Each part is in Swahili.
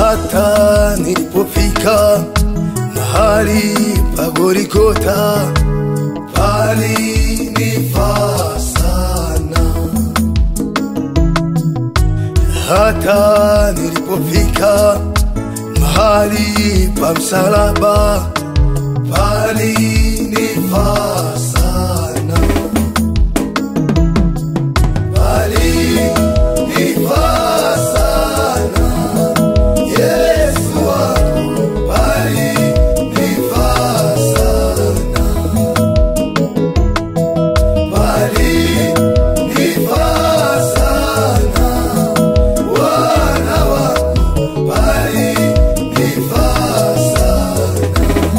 Hata nilipofika mahali pa Golgotha, palinifaa sana. Hata nilipofika mahali pa msalaba, palinifaa sana. Palinifaa sana, Yesu wangu, palinifaa sana. Palinifaa sana, Bwana wangu, palinifaa sana.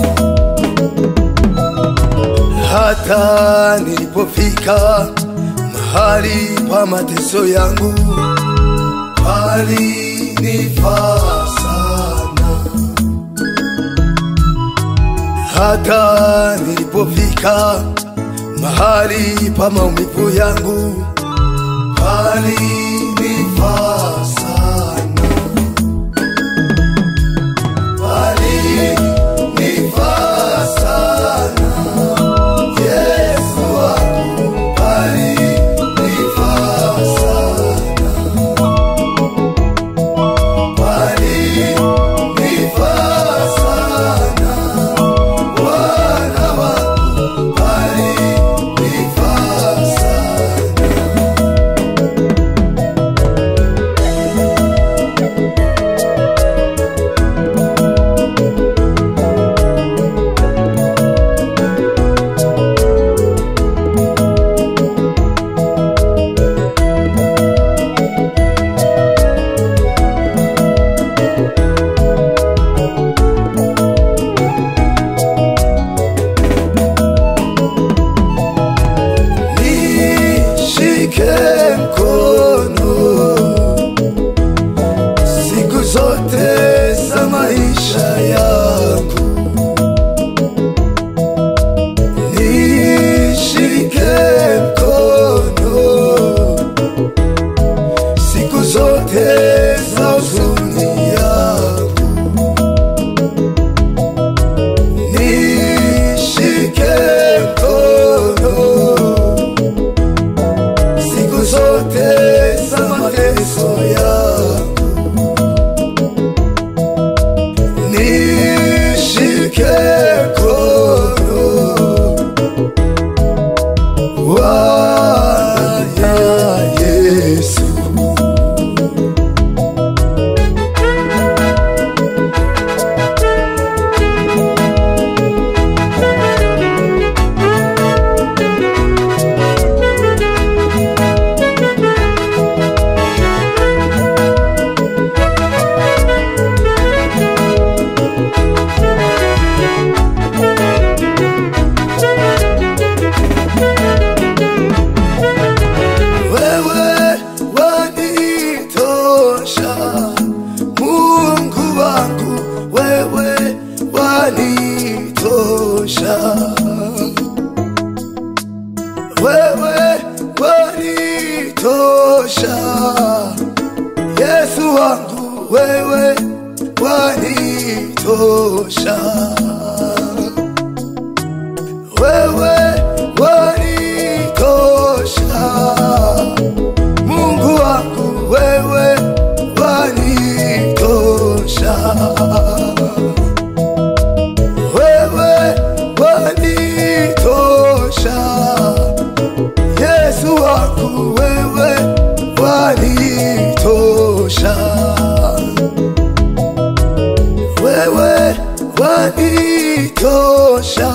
Hata nilipofika mahali pa mateso yangu, palinifaa sana. Hata nilipofika mahali pa maumivu yangu, palinifaa sana. Palinifaa sana, Yesu wangu, palinifaa sana. Palinifaa sana, Bwana wangu, palinifaa sana. Nishike mkono siku zote za maisha yangu. Nishike mkono siku zote za huzuni yangu. Nishike mkono siku zote za mateso yangu. Nishike mkono, Bwana Yesu. Wewe wanitosha, Mungu wangu, wewe wanitosha. Wewe wanitosha, Yesu wangu, wewe wanitosha. Wewe wanitosha, Mungu wangu, wewe wanitosha. Wewe wanitosha, Yesu wangu, wewe wanitosha. Wewe wanitosha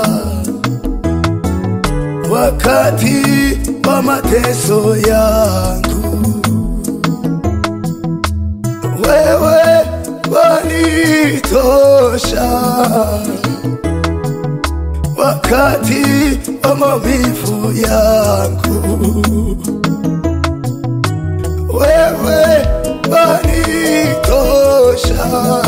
wakati wa mateso yangu. Wewe wanitosha wakati wa maumivu yangu. Wewe wanitosha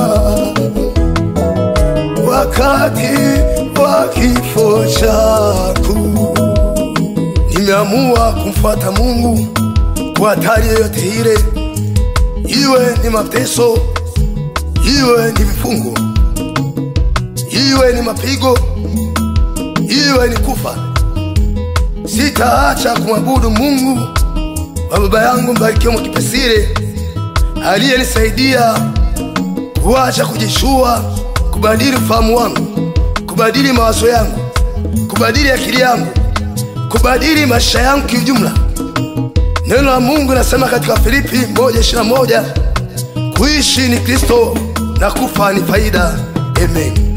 wakati wa kifo changu. Nimeamua kumfuata Mungu kwa hatari yoyote ile, iwe ni mateso, iwe ni vifungo, iwe ni mapigo, iwe ni kufa, sitaacha kumwabudu Mungu wa baba yangu Mbarikiwa Mwakipesile, aliyenisaidia kuacha kujishua, kubadili ufahamu wangu, kubadili mawazo yangu, kubadili akili yangu, kubadili maisha yangu kiujumla. Neno la Mungu linasema katika Filipi 1:21, kuishi ni Kristo na kufa ni faida. Amen.